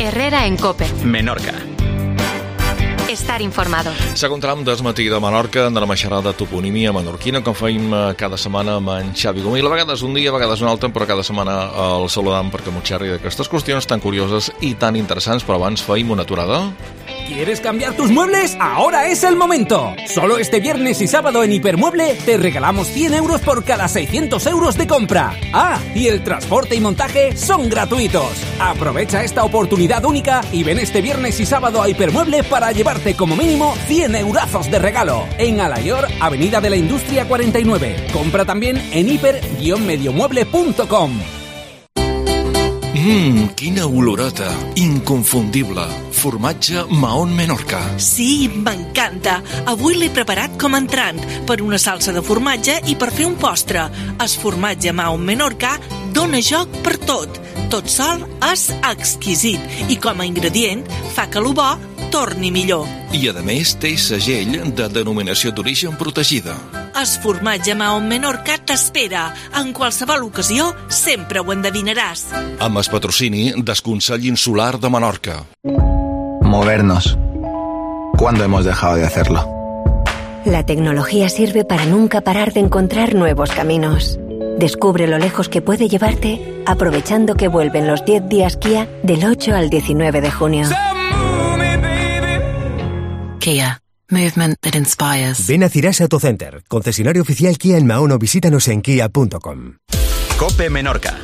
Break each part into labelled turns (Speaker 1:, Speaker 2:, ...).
Speaker 1: Herrera en COPE.
Speaker 2: Menorca.
Speaker 1: Estar informado.
Speaker 3: Segon tram del matí de Menorca, de la Maixarada de toponímia menorquina, com feim cada setmana amb en Xavi Gomil. A vegades un dia, a vegades un altre, però cada setmana el saludam perquè m'ho xerri d'aquestes qüestions tan curioses i tan interessants, però abans feim una aturada.
Speaker 4: ¿Quieres cambiar tus muebles? Ahora es el momento. Solo este viernes y sábado en Hipermueble te regalamos 100 euros por cada 600 euros de compra. Ah, y el transporte y montaje son gratuitos. Aprovecha esta oportunidad única y ven este viernes y sábado a Hipermueble para llevarte como mínimo 100 eurazos de regalo. En Alayor, Avenida de la Industria 49. Compra también en hiper-mediomueble.com.
Speaker 3: Quina oloreta, inconfundible. Formatge Mahón Menorca.
Speaker 5: Sí, m'encanta. Avui l'he preparat com a entrant, per una salsa de formatge i per fer un postre. El formatge Mahón Menorca dona joc per tot. Tot sol és exquisit i com a ingredient fa que lo bo torni millor.
Speaker 3: I a més té segell de denominació d'origen protegida.
Speaker 5: El formatge Mahón Menorca t'espera. En qualsevol ocasió sempre ho endevinaràs.
Speaker 3: Amb el patrocini del Consell Insular de Menorca.
Speaker 6: Movernos. ¿Cuándo hemos dejado de hacerlo?
Speaker 7: La tecnología sirve para nunca parar de encontrar nuevos caminos. Descubre lo lejos que puede llevarte aprovechando que vuelven los 10 días Kia del 8 al 19 de junio.
Speaker 8: Kia. Movement that inspires.
Speaker 9: Ven a Cirasa Autocenter, concesionario oficial Kia en Mahón o visítanos en kia.com.
Speaker 2: COPE Menorca.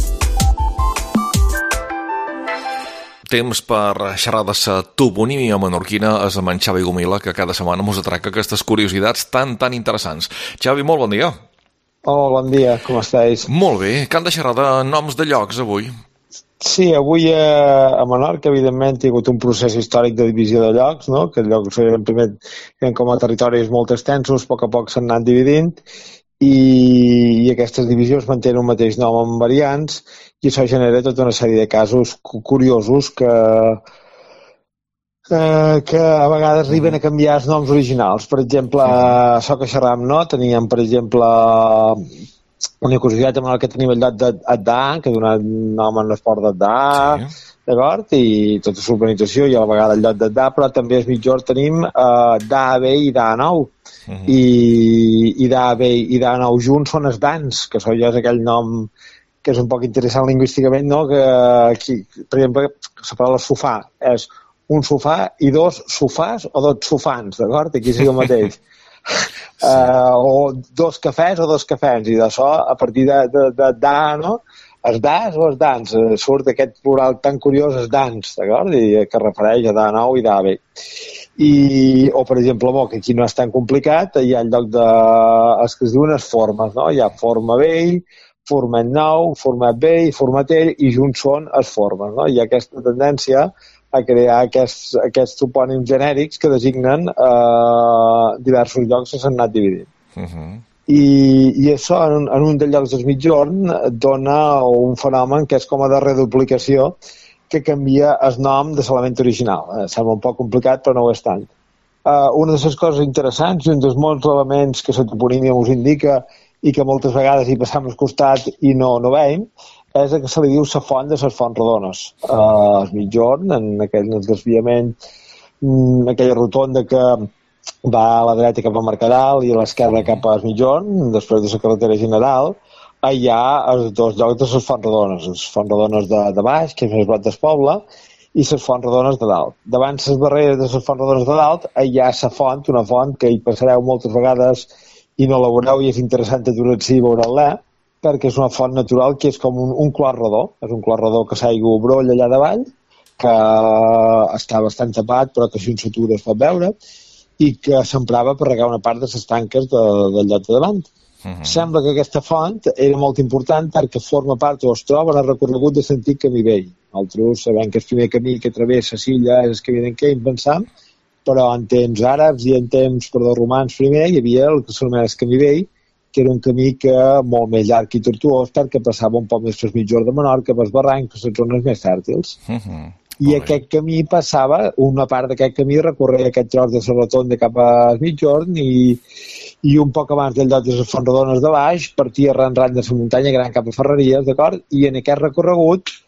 Speaker 3: Temps per xerrar de la toponímia menorquina és amb en Xavi Gomila, que cada setmana mos atraca aquestes curiositats tan interessants. Xavi, molt bon dia.
Speaker 10: Hola, bon dia, com estàs?
Speaker 3: Molt bé, que han de xerrar de noms de llocs avui.
Speaker 10: Sí, avui a Menorca, evidentment, hi ha hagut un procés històric de divisió de llocs, no? Que els llocs primer eren com a territoris molt extensos, a poc s'han anat dividint, i aquestes divisions mantenen un mateix nom amb variants, i això genera tota una sèrie de casos curiosos que a vegades arriben a canviar els noms originals. Per exemple, això que xerràvem, no? Teníem, per exemple, una curiositat amb el que tenim el lloc d'Adà, que dona nom a l'esport d'Adà, d'acord? I tota la urbanització i a la vegada el lloc d'Adà, però també al mitjor tenim Dà Vell i Dà Nou. I Dà Vell i Dà Nou junts són els Dans, que això ja és aquell nom que és un poc interessant lingüísticament, no? Que aquí, per exemple, la paraula sofà és un sofà i dos sofàs o dos sofans, d'acord? Aquí sigui el mateix. O dos cafès o dos cafès, i d'això, a partir de da, no? Els das o els dans, surt aquest plural tan curiós, els dans, d'acord? I que refereix a da nou i da vell. O, per exemple, que aquí no és tan complicat, hi ha el lloc de els que es diuen les formes, no? Hi ha forma vell, format nou, format vell, formatell, i junts són les formes, no? Hi ha aquesta tendència a crear aquests topònims genèrics que designen diversos llocs que s'han anat dividint. I això, en un dels llocs del migjorn, dona un fenomen que és com a de reduplicació, que canvia el nom de l'element original. Sembla un poc complicat, però no ho és tant. Una de les coses interessants, i un dels molts elements que la toponímia us indica i que moltes vegades hi passam al costat i no veiem, és que se li diu la font de les fonts rodones. Al migjorn, en aquell desviament, aquella rotonda que va a la dreta cap a Mercadal i a l'esquerra cap a migjorn, després de la carretera general, hi ha els dos llocs de les fonts rodones. Les fonts rodones de baix, que és més prop del poble, i les fonts rodones de dalt. Davant les barreres de les fonts rodones de dalt hi ha la font, una font que hi passareu moltes vegades i no la veureu, i és interessant aturar-s'hi i veure-la, perquè és una font natural que és com un clot rodó. És un clot rodó que s'aigua brolla allà davall, que està bastant tapat, però que si un s'atura es pot veure, i que s'emprava per regar una part de les tanques del lloc de davant. Sembla que aquesta font era molt important perquè forma part o es troba en el recorregut de l'antic camí vell. Nosaltres sabem que el primer camí que travessa l'illa és el camí d'en Quim, pensam, però en temps àrabs i en temps romans primer hi havia el que s'anomena el camí vell, que era un camí que molt més llarg i tortuós perquè passava un poc més per mitjor de Menorca, per barrancs, per les zones més fèrtils. I aquest camí passava, una part d'aquest camí recorria aquest tros de la rotonda cap a mitjorn i un poc abans del lloc de les fonts rodones de baix partia ran de la muntanya gran cap a Ferreries, d'acord? I en aquest recorregut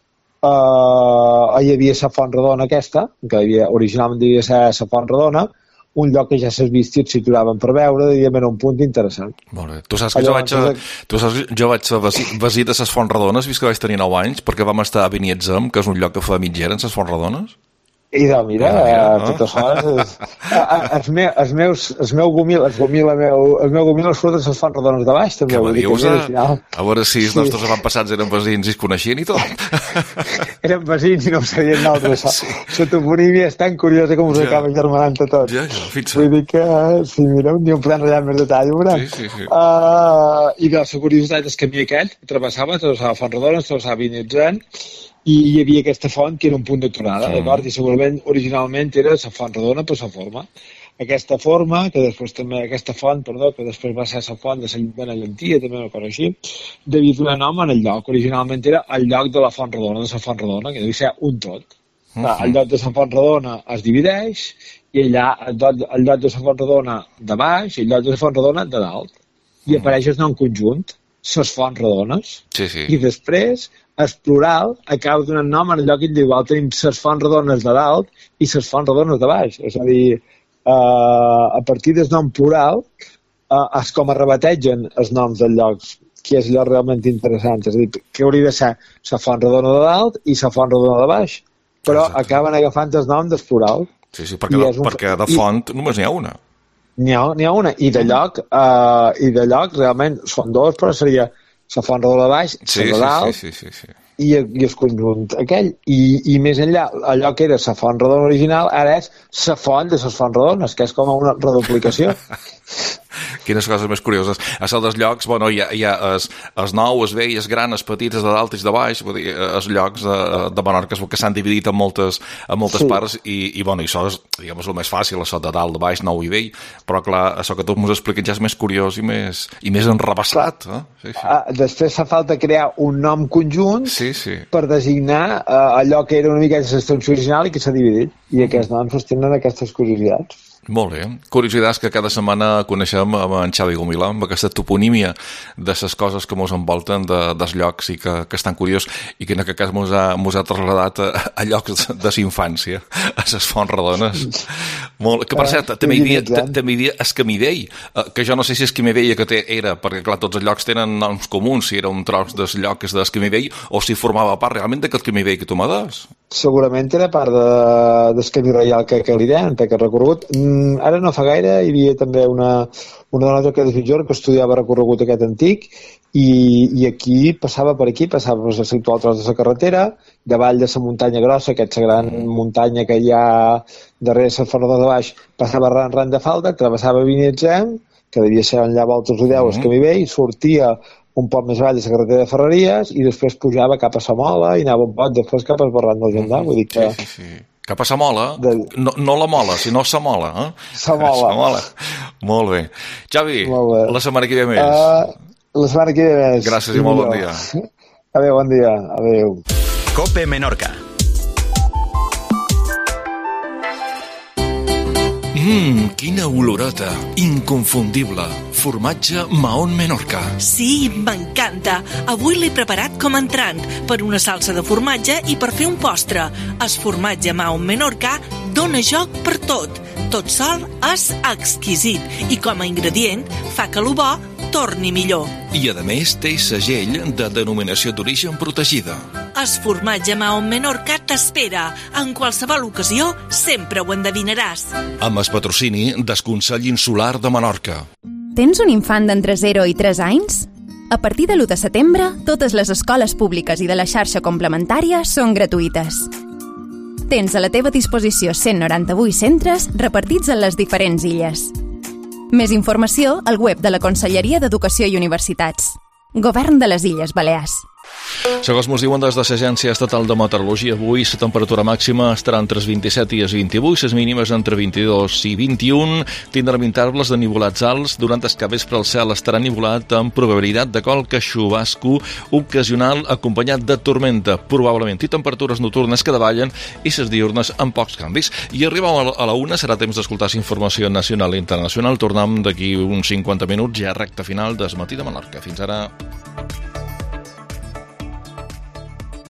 Speaker 10: hi havia la Font Redona aquesta, que originalment devia ser la Font Redona, un lloc que ja s'has vist i et situraven per veure, diríem, era un punt interessant.
Speaker 3: Molt bé. Tu saps que jo vaig a visita les Fonts Redones, vist que vaig tenir 9 anys, perquè vam estar a Beniatzem, que és un lloc que fa mitgera en les Fonts Redones.
Speaker 10: I doncs, mira, totes hores... El meu gomil es surt de les Fonts Redones de baix, també.
Speaker 3: Que dius, a veure si els nostres avantpassats eren veïns i es coneixien i tot.
Speaker 10: Eren veïns i no ho sabien d'altres. La toponímia és tan curiosa com us acaba germanant a tots. Vull dir que, si mireu, ni un podem ratllar més detall, ho veurem. I la curiositat és que a mi aquest travessava la Font Redona, travessava Beniatzem, i hi havia aquesta font que era un punt d'aturada, d'acord? I segurament originalment era la Font Redona per la forma. Aquesta forma, que després també, aquesta font, perdó, que després va ser la font de la Benallentia, també una cosa així, devia donar nom en el lloc. Originalment era el lloc de la Font Redona, de la Font Redona, que devia ser un tot. El lloc de la Font Redona es divideix, i allà el lloc de la Font Redona de baix i el lloc de la Font Redona de dalt. I apareix el nom conjunt, les Fonts Redones. I després el plural acaba donant nom en el lloc individual. Tenim les Fonts Redones de dalt i les Fonts Redones de baix. És a dir, a partir del nom plural és com es rebategen els noms dels llocs, que és allò realment interessant. És a dir, que hauria de ser la Font Redona de dalt i la Font Redona de baix, però acaben agafant el nom del plural.
Speaker 3: Sí, perquè de font només n'hi ha una.
Speaker 10: N'hi ha una, i de lloc realment són dos, però seria la Font Redona de baix, la de dalt, i el conjunt aquell. I més enllà, allò que era la Font Redona original, ara és la font de les Fonts Redones, que és com una reduplicació.
Speaker 3: Quines coses més curioses. A sol dels llocs, bueno, hi ha els nou, els vell, els gran, els petits, els de dalt i els de baix, vull dir, els llocs de Menorca que s'han dividit en moltes parts i bueno, això és, diguem, el més fàcil, això de dalt, de baix, nou i vell, però clar, això que tu m'ho expliques ja és més curiós i més enrebaçat.
Speaker 10: Després fa falta crear un nom conjunt per designar allò que era una mica l'extensió original i que s'ha dividit, i aquests noms tenen aquestes curiositats.
Speaker 3: Molt bé. Curiositats que cada setmana coneixem amb en Xavi Gomila, amb aquesta toponímia de les coses que ens envolten dels llocs i que estan curiós i que en aquest cas ens ha traslladat a llocs de la infància, a les Fonts Redones. Que per cert, també hi havia Escamivell, que jo no sé si Escamivell era, perquè clar, tots els llocs tenen noms comuns, si era un tros del lloc que és d'Escamivell o si formava part realment d'aquest Escamivell que tu m'ha des.
Speaker 10: Segurament era part del camí reial que li deien, perquè recorregut. Ara no fa gaire hi havia també una dona que estudiava recorregut aquest antic i aquí passava per situar el tros de la carretera, davall de la muntanya grossa, aquesta gran muntanya que hi ha darrere la Font Redona de baix, passava ran de falda, travessava Beniatzem, que devia ser on allà voltes ho deu, Escamivell, sortia un poc més avall de la carretera de Ferreries i després pujava cap a Samola i anava un poc després cap al Barranc del Gendà. Vull dir que...
Speaker 3: Cap a Samola? No la Mola, sinó Samola, eh?
Speaker 10: Samola.
Speaker 3: Molt bé. Xavi, la setmana que ve més.
Speaker 10: La setmana que ve més.
Speaker 3: Gràcies i molt bon dia.
Speaker 10: Adéu, bon dia. Adéu.
Speaker 2: Cope Menorca.
Speaker 3: Quina olorota. Inconfundible. Formatge Mahón Menorca.
Speaker 5: Sí, m'encanta. Avui l'he preparat com a entrant, per una salsa de formatge i per fer un postre. El formatge Mahón Menorca dona joc per tot. Tot sol és exquisit i com a ingredient fa que el bo torni millor.
Speaker 3: I a més té segell de denominació d'origen protegida.
Speaker 5: El formatge Mahón Menorca t'espera. En qualsevol ocasió sempre ho endevinaràs.
Speaker 3: Amb el patrocini del Consell Insular de Menorca.
Speaker 11: Tens un infant d'entre 0 i 3 anys? A partir de l'1 de setembre, totes les escoles públiques i de la xarxa complementària són gratuïtes. Tens a la teva disposició 198 centres repartits en les diferents illes. Més informació al web de la Conselleria d'Educació i Universitats. Govern de les Illes Balears.
Speaker 3: Segons ens diuen des de l'Agència Estatal de Meteorologia, avui la temperatura màxima estarà entre els 27 i els 28, les mínimes entre 22 i 21, tindrem intervals de nivolats alts, durant el capvespre el cel estarà nivolat amb probabilitat de qualque xubasco ocasional acompanyat de tormenta, probablement, i temperatures nocturnes que davallen i les diurnes amb pocs canvis. I arribem a la 1, serà temps d'escoltar informació nacional i internacional. Tornem d'aquí uns 50 minuts, ja recta final del Matí de Menorca. Fins ara.